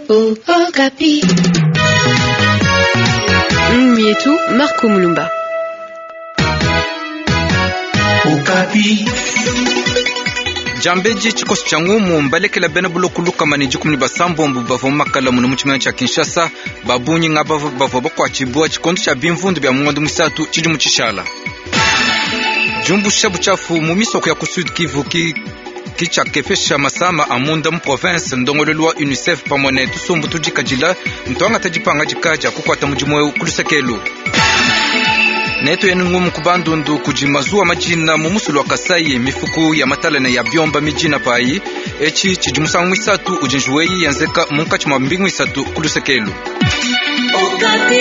Okapi. Mietu Marco Mulumba. Okapi. Jambeji chikosi cha ngumu mbalekela bena bulokuluka maniji kumni basambombu bavo makala muno muchimana cha Kinshasa babunyi ngaba bavo bakwa chibua chikondo cha bimvundu bya mwandu musatu chili muchishala jumbu shabu chafu mumisoko ya kusud Kivu kicha kefesha masama amunda mu province ndongolelwa UNICEF pamone tusumbu tujikajila ntwanga tajipanga jikaja kukwata mujimwe kulusekelu neto yenungumu kubandundu kujimazua majina mumusulu wa Kasai mifuku ya matalane ya byomba mijina pai echi chijimusangu isatu ujinjuweyi yanzeka munkachi mambingu isatu kulusekelu. Okapi.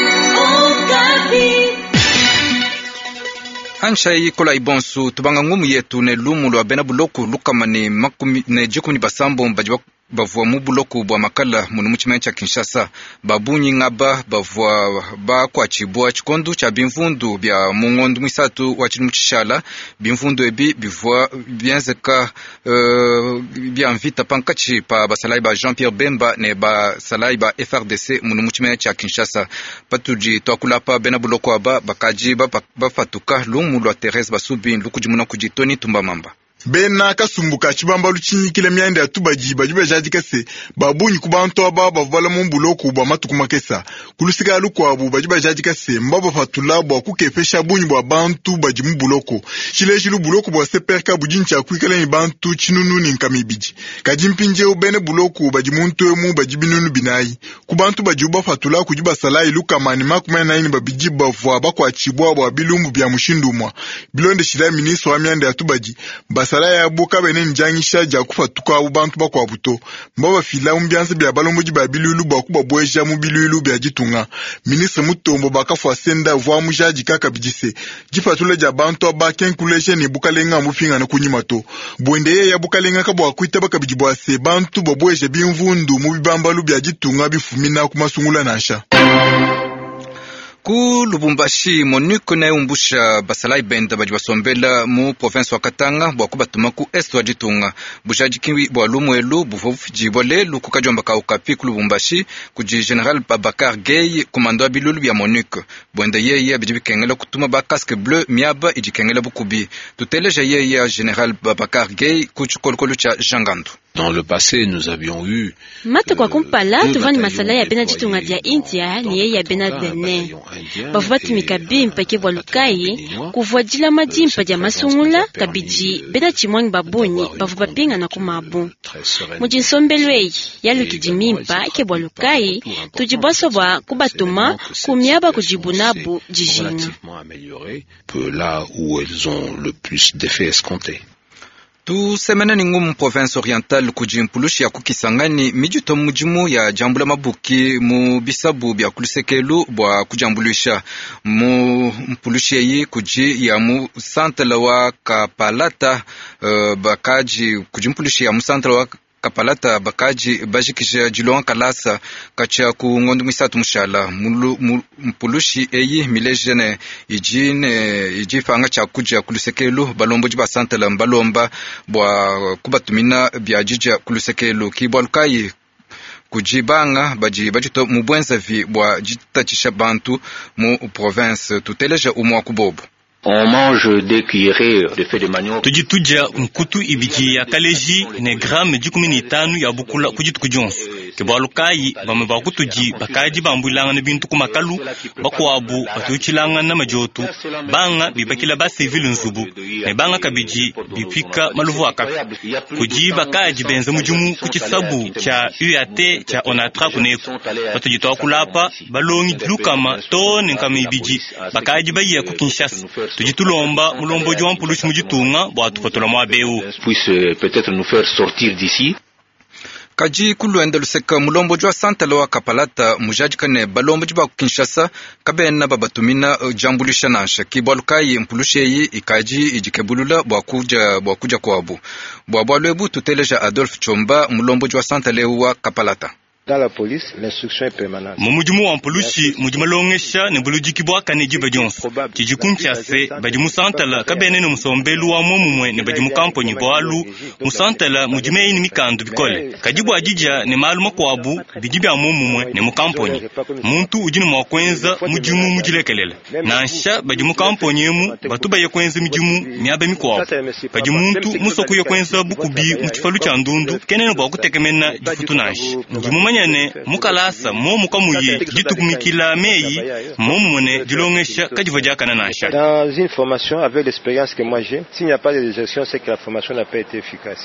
Ansha yi kola ibonsu tubanga ngumu yetu ne lumu lwa bena buloku lukamani makumi ne jikumi basambo mbajiwa bavua mubuloku bwa makala munu muchimene cha Kinshasa babunyi ngaba bavua ba kwa chibua chikondu cha bimvundu bya mungondu mwisatu wachili muchishala bimvundu ebi bivua bienzeka bya mvita pankachi pa basalai ba Jean-Pierre Bemba ne basalai ba FRDC munu muchimene cha Kinshasa patuji twakulapa bena buloku aba bakaji bafatuka lumu lwa Therese Basubi lukujimuna kujitoni tumba mamba bena kasumbuka chibamba luchinyikile myanda ya tubaji bajibe jadikase babunyi kubantu aba bavala mumbuloku bwa matukumakesa kulusika lukwabu bajibe jadikase mbaba fatula bwa kukefesha bunyi bwa bantu baji mumbuloku chile chilu buloku bwa seperka bujincha kuikala ni bantu chinunu ni nkamibiji kajimpinje ubene buloku baji muntu emu baji binunu binayi kubantu baji uba fatula kujiba salai lukamani makumena ini babiji bavwa bakwa chibwa bwa bilumbu bya mushindumwa bilonde shila ministro wa myanda ya tubaji basala ya buka bene njangisha ja kufatuka abantu bakwa buto mbaba fila umbyanse bya balomboji ba bilulu bakuba bweja mu bilulu bya jitunga ministre mutombo bakafu asenda vwa mujaji kaka bijise jifatula ja bantu abakenkuleshe ni bukalenga mufinga na kunyimato bwende ya bukalenga kabwa kuita bakabijibwa se bantu bobweje bimvundu mu bibambalu bya jitunga bifumina kumasungula nasha ku Lubumbashi Monique na umbusha basalai benda baji basombela mu province wa Katanga bwa kubatuma ku est wa jitunga bushaji kiwi bwa lumwelu bufofu jibole lukukajomba ka Okapi ku Lubumbashi kuji General Babakar Gay komando bilulu bya Monique bwenda yeye bijibikengela kutuma ba casque bleu miaba ijikengela bukubi tuteleja yeye General Babakar Gay kuchukolkolu cha Jangandu. Dans le passé, nous avions eu mata kwa kumpala tuvani masala ya bena jitunga dia India ni yeye ya bena dene bavati mikabimpa kebwa lukai kuvwajila majimpa dia masungula kabiji bena chimwangi babuni bavuba pinga na kumabu mujinsombelwei yalu kijimimpa kebwa lukai tujiboso bwa kubatuma kumyaba kujibunabu jijini là où elles ont le plus d'effets escomptés. Tu semena ni ngumu province orientale kujimpulushi ya kukisangani mijuto mujimu ya jambula mabuki mu bisabu bya kulusekelu bwa kujambulisha mu mpulushi yi kuji ya mu santala wa Kapalata bakaji kujimpulushi ya mu santala wa Kapalata bakaji bajikisha jilonga kalasa kacha ku ngondu misatu mushala mpulushi eyi milejene ijifanga cha kuja kulusekelu balombo jiba santala mbalomba bwa kubatumina bya jija kulusekelu kibwalukai kujibanga bajito mubwenzavi bwa jitachisha bantu mu province tuteleja umwa kubobo. On mange des cuillerées de feu de manioc. Tujituja mkutu ibiji ya kaleji ne gramme 15 ya bukula kujitu kujonsu. Kebalukai bame bakutuji bakaji bambulanga ne bintu kumakalu bakwabu batuchilanga na majotu banga bibakila ba civil nzubu ne banga kabiji bifika maluvu akapi kuji bakaji benze mujumu kuchisabu cha UAT cha onatra kuneku batujitoa kulapa balongi lukama to nkamibiji bakaji bayiya ku Kinshasa tujitulomba mulombo jwa mpulushi mujitunga bwatu patola mwa beu puisse peut-être nous faire sortir d'ici. Kaji kuluenda luseka mulombo jwa santala wa Kapalata mujajikane balombo jiba Kinshasa kabena babatumina jambulisha nasha kibwalukai mpulushi ikaji ijikebulula bwakuja kwabu bwabwalwebu tuteleja Adolphe Chomba mulombo jwa santala wa Kapalata. Dans la police, l'instruction est permanente. Mumujumu wa mpulushi mujuma longesha ne bulujiki bwa kane jiba jons. Tijikuncha se bajimu santala kabene no musombelu wa mumwe ne bajimu kamponyi bwalu musantala mujume ini mikandu bikole. Kajibu ajija ne maluma kwabu bijibi amumwe ne mukamponyi. Muntu ujini mwakwenza mujumu mujilekelele. Nansha bajimu kamponyi mu batuba yekwenza mujumu nyabe mikwabu. Bajimuntu musoku yekwenza bukubi mutifalu chandundu kenene bwa kutekemena jifutu nashi. Mujumu manyane mukalasa mo mukamuye jitukumikila meyi mo mune dilongesha kajivajaka na nasha. Dans une formation avec l'expérience que moi j'ai, s'il n'y a pas de désertion, c'est que la formation n'a pas été efficace.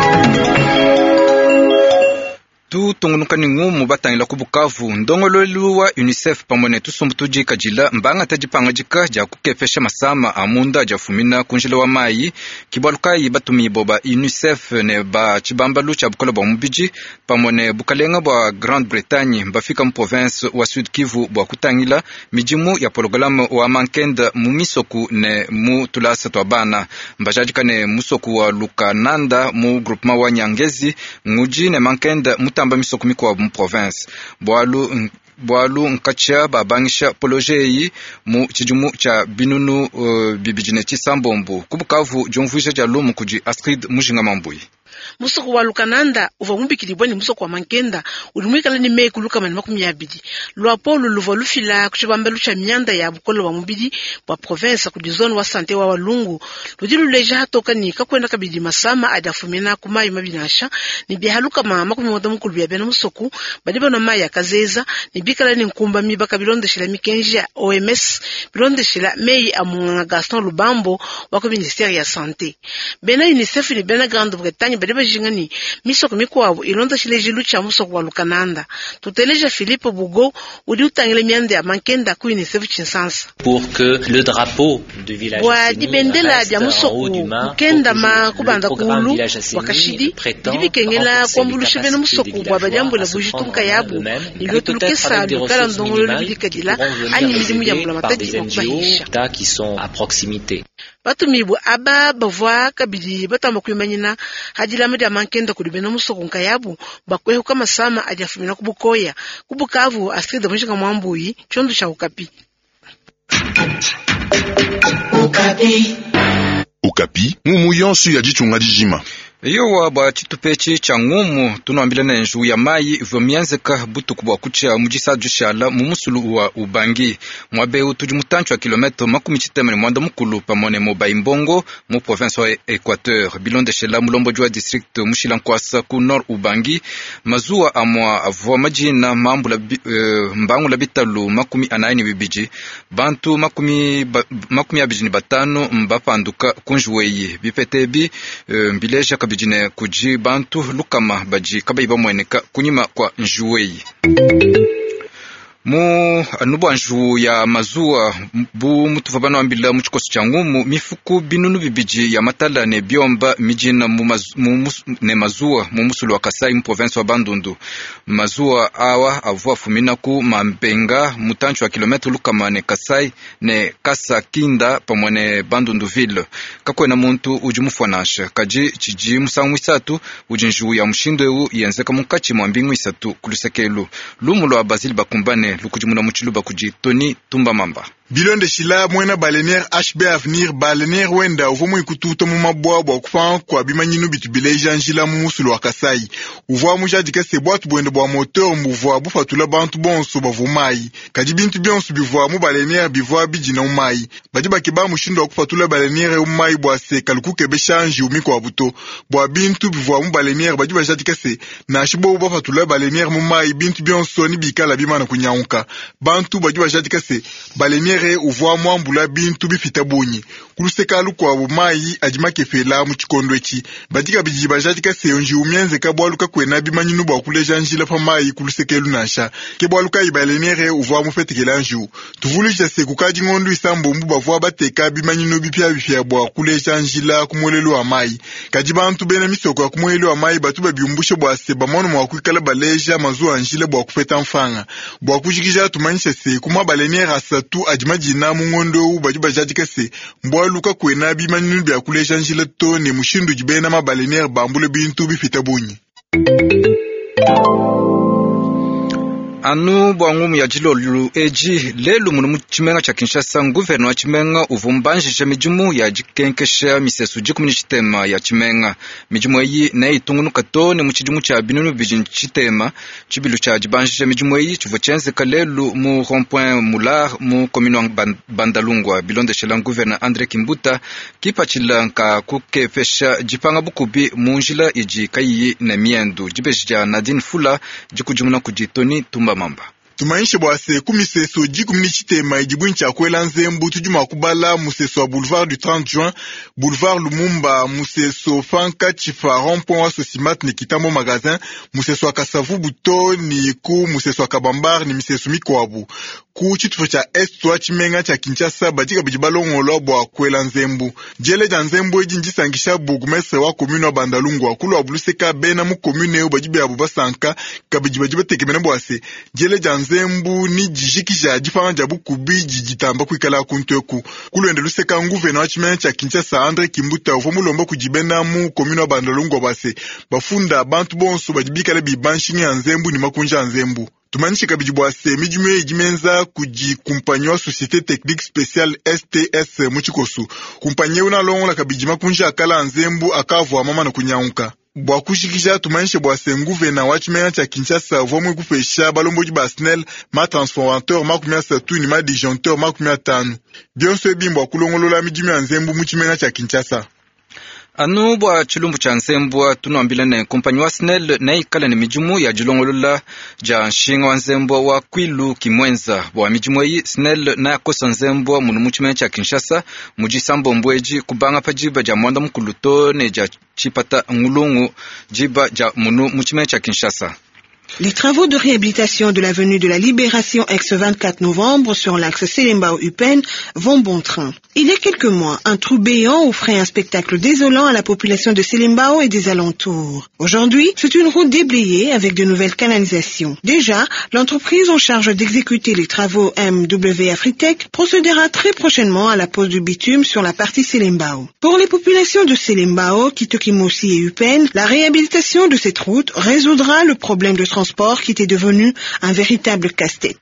Tungunukani ngumu batangila ku Bukavu ndongololu wa UNICEF pamone tusumbutuji kajila mbanga tajipanga jika ja kukefesha masama amunda jafumina kunjila wa mai kibalukai batumi boba UNICEF ne ba chibambalu cha bukola ba mubiji pamone bukalenga ba Grande Bretagne mbafika mu province wa Sud Kivu bwa kutangila mijimu ya programme wa Mankenda mumisoku ne mu tulasa twabana mbajajika ne musoku wa Lukananda mu groupement wa Nyangezi nguji ne Mankenda tamba misoko mikwa mu province bwalu nkacha babangisha polojeyi mu chijumu cha binunu bibijine chisambombo kubukavu jomvuisha ja lumu kuji Astrid Mujinga Mambuyi. Musoko wa Lukananda uva mumbikilibwa ni musoko wa Mankenda ulimwikala ni meku lukama ni makumi abidi luapolo luva lufila kuchibambelu cha mianda ya bukolo wa mubidi wa province kudizone wa sante wa walungu ludilu leja hatoka ni kakwenda kabidi masama adafumina kumayi mabinasha ni bihaluka makumi moda mukulu bia bena musoko badiba na maya kazeza ni bikala ni nkumba mibaka bilonde shila mikenji ya OMS bilonde shila meyi amunga Gaston Lubambo wako ministeri ya sante bena UNICEF ni bena Grande Bretagne badiba jingani misoko mikwabu ilonda shileji lucha musoko wa Lukananda tuteleja Philippe Bugo udi utangile miande ya Mankenda ku UNICEF Chinsansa pour que le drapeau du village wa dibendela ya musoko kenda makubanda kulu wakashidi dibikengela kwambulusha bena musoko bwa bajambo la bujitunka yabu nilotulukesa lukala ndongolo libikadila ani milimu ya mbula matadi wakubahisha qui sont à proximité. Batumibu aba bavwa kabidi batamba kuyimanyina hajila mede Mankenda kudibena musoko nkayabu bakwehu kama sama ajafumina kubukoya kubukavu Astrid Mujinga Mambuyi chondu cha Okapi. Okapi ngumu yonsu ya jichunga jijima. Iyo waba chitupechi cha ngumu tunuambila na njuu ya mai vyomianzeka butu kubwa kucha mujisa jushala mumusulu wa Ubangi mwabeu tujimutanchu wa kilometro makumi chitemani mwanda mukulu pamone moba imbongo mu province wa Equateur bilonde shela mulombo jua district mushila nkwasa ku nord Ubangi mazua amwa avua majina mbangu la bitalu makumi anaini bibiji bantu makumi abijini batano mbapanduka kunjuweyi bipetebi mbileja kabijine kuji bantu lukama baji kabaiba mweneka kunyima kwa njuweyi mu anubu anju ya mazua bu mutuvabana wambila muchikosi cha ngumu mifuku binunu bibiji ya matala ne biomba mijina ne mazua mu musulu wa Kasai mu province wa Bandundu mazua awa avua fumina ku mambenga mutanchu wa kilometro lukama ne Kasai ne Kasa Kinda pamone Bandundu ville kakwe na muntu ujumufanasha kaji chiji musangu isatu ujinju ya mshindwe yenzeka munkachi mwambingu isatu kulusekelu lumulo wa Basile Bakumbane lukujumuna muchiluba kuji Tony Tumba Mamba bilonde shila mwena balenaire HB Avenir balenaire wenda uvomu ikututa mu mabwabwa kufanga kwa bimanyinu bitubileja njila mu musulu wa Kasai uvoa mujadika se bwatu bwende bwa moteur mbuvoa bufatula bantu bonso bavumai kaji bintu bionso bivoa mu balenaire bivoa bijina umai bajiba kiba mushindo wa kufatula balenaire umai bwa se kalukuke beshanji umiko wa buto bwa bintu bivoa mu balenaire bajiba jadika se na shibo bufatula balenaire mu mai bintu bionso ni bikala bimana kunyaunka bantu bajiba jadika se balenaire uvoa mwambula bintu bifita bonyi kuluseka lukwa bumayi ajima kefela mu chikondo echi badika bijiba jadika seyonji umyenze kabwaluka kwena bimanyinu bwa kuleja njila pa mayi kuluseka lunasha kebwaluka ibalenere uvoa mu fetekela nju tuvulija se kukaji ngondu isambo mbu bavua bateka bimanyinu bipya bwa kuleja njila kumolelo wa mayi kajiba antu bena misoko ya kumolelo wa mayi batu babiumbushe bwa se bamono mwa kuikala baleja mazuwa njila bwa kufeta mfanga bwa kujikija tumanyisha se kuma balenere asatu majina mungondo ubajuba jadika se mbwaluka kwena bimanyinu bya kuleja njila to ne mushindu jibena mabalenaire bambule bintu bifita bunyi anu bwangumu ya jilolu eji lelu munu chimenga cha Kinshasa guvernor chimenga uvumbanjisha mijumu ya jikenkesha misesu jikumini chitema ya chimenga mijumu yi na itungunu katone muchijumu cha binunu bijin chitema chibilu cha jibanjisha mijumu yi chuvochenze kalelu mu rond-point mular mu commune Bandalungwa bilonde shela guvernor Andre Kimbuta kipa chilanka kukefesha jipanga bukubi munjila iji kayi na miendu jibeshja Nadine Fula jikujumuna kujitoni tumba mamba tumanishe bwase kumiseso jikumini chitema ijibuni cha kwela nzembu tujuma kubala museso wa boulevard du 30 juin boulevard Lumumba museso fanka chifa rond-point wa Sosimat ni kitambo magazin museso wa Kasavu buto ni ku museso wa Kabambar ni miseso mikwabu ku chitufo cha estwa chimenga cha Kinshasa bajika bijibalongolo bwa kwela nzembu jele ja nzembu ejinjisangisha bugumese wa commune wa Bandalungwa kulu abuluseka bena mu commune yo bajibe abubasanka kabijibajibe tekemena bwase jele ja nzembu ni jijikisha jifanga jabu kubi jijitamba kuikala kunteku kuluende luseka nguvena wa chimenga cha Kinshasa Andre Kimbuta ufomulombo kujibenda mu commune wa Bandalungwa base bafunda bantu bonso bajibikale bibanshi ya nzembu ni makunja nzembu tumanishe kabijibwase mijume jimenza kujikumpanyo Société Technique Spéciale STS muchikosu kumpanye unalongola kabijima kunja akala nzembu akavwa mama na kunyaunka bwa kushikisha tumanishe bwase nguvena wa chimenga cha Kinshasa vomwe kufesha balomboji ba SNEL ma transformateur makumia satu ni ma disjoncteur makumia tanu bionso ebimbo kulongolola mijume ya nzembu muchimenga cha Kinshasa anu bwa chilumbu cha nzembu tunoambila ne kompanyi wa SNEL na ikala ni mijumu ya jilongolola ja nshinga wa nzembu wa Kwilu Kimwenza bwa mijumu yi SNEL na yakosa nzembu munu muchimenga cha Kinshasa mujisambo mbweji kubanga pajiba ja mwanda mkuluto ne ja chipata ngulungu jiba ja munu muchimenga cha Kinshasa. Les travaux de réhabilitation de l'avenue de la Libération ex-24 novembre sur l'axe Selembao-Upen vont bon train. Il y a quelques mois, un trou béant offrait un spectacle désolant à la population de Selembao et des alentours. Aujourd'hui, c'est une route déblayée avec de nouvelles canalisations. Déjà, l'entreprise en charge d'exécuter les travaux MW Afritech procédera très prochainement à la pose du bitume sur la partie Selembao. Pour les populations de Selembao, Kitokimosi et Upen, la réhabilitation de cette route résoudra le problème de transport qui était devenu un véritable casse-tête.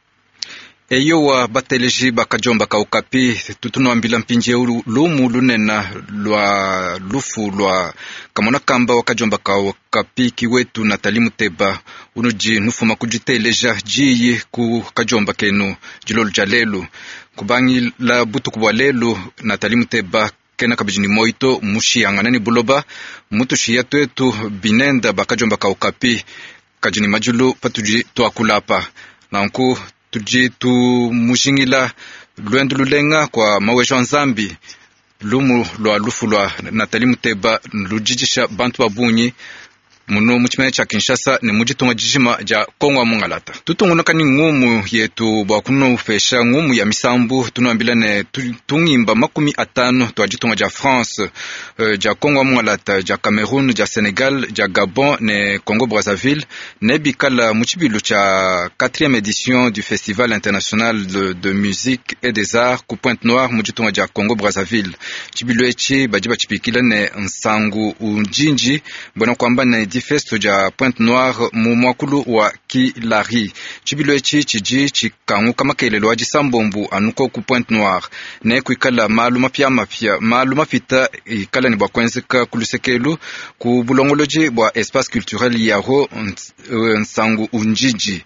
Eyo wa bateleji bakajomba ka ukapi tutunoambila mpinje lumu lunena lwa lufu lwa kamona kamba wakajomba ka ukapi kiwetu Natali Muteba unuji nufuma kujiteleja jiyi ku kajomba kenu jilolu jalelu kubangi la butu kubwa lelu Natali Muteba kena kabijini moito mushianganani buloba mutu shiyatu etu binenda bakajomba ka ukapi kajini majulu patuji tuakulapa na unku tuji tu mushingila luendu lulenga kwa mawejo nzambi lumu lwa lufu lwa Natali Muteba lujijisha bantu babunyi muno muchimenga cha Kinshasa ni mujitunga jijima ja Kongo mungalata tutunguna ni ngumu yetu bwa kuno ufesha ngumu ya misambu tunoambila ne tungimba 50 twajitunga ja France ja Kongo mungalata ja Cameroun ja Senegal ja Gabon ne Congo Brazzaville ne bikala muchibilu cha 4e édition du Festival international de musique et des arts ku Pointe-Noire mujitunga ja Congo Brazzaville chibilu echi bajiba chipikila ne nsangu unjinji bona kwamba ne festo ja Pointe-Noire mu mwakulu wa Kilari chibilo echi chiji chikangu kama kelelo waji sambombu anuko ku Pointe-Noire ne kuikala maluma pita ikala ni bwa kwenzeka kulusekelu ku bulongoloji bwa espace culturel yaho nsangu unjiji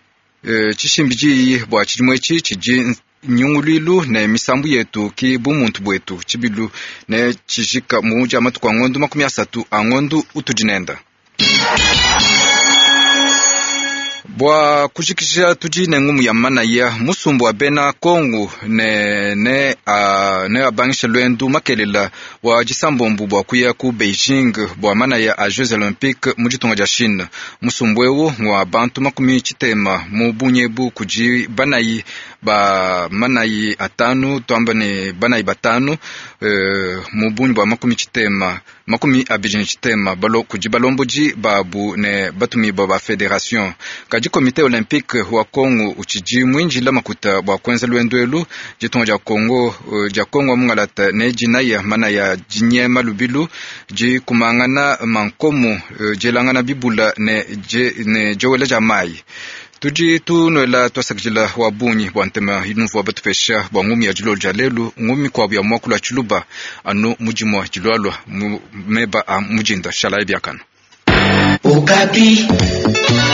chishimbiji bwa chilimwechi chiji nyungulilu ne misambu yetu ki bumuntu bwetu chibilu ne chijika muja matu kwa ngondu 30 angondu utujinenda bwa kushikisha tuji ne ngumu ya mana ya musumbu wa bena Kongo ne abangisha luendu makelela wa jisambombu bwa kuya ku Beijing bwa mana ya a Jeux Olympiques mujitunga ja Chine musumbu ewo wa bantu 10 mu bunyebu kuji banayi ba manayi atanu twambane banayi batanu mu bunyi bwa 10 makumi abijini chitema balo kujibalomboji babu ne batumi ba federation kaji komite olympique wa Kongo uchiji mwinji la makuta bwa kwenza lwendwelu jitonja ja Kongo mungalata ne jinaya mana ya jinyema lubilu ji kumangana mankomo jelangana bibula ne jowele jamai tuji tunoela twasakjila wabunyi bwantema inuvu abatufesha bwangumi ya jilo jalelu ngumi kwa bya mwakula chuluba anu mujimwa jilwalwa meba mujinda shalai byakana Okapi.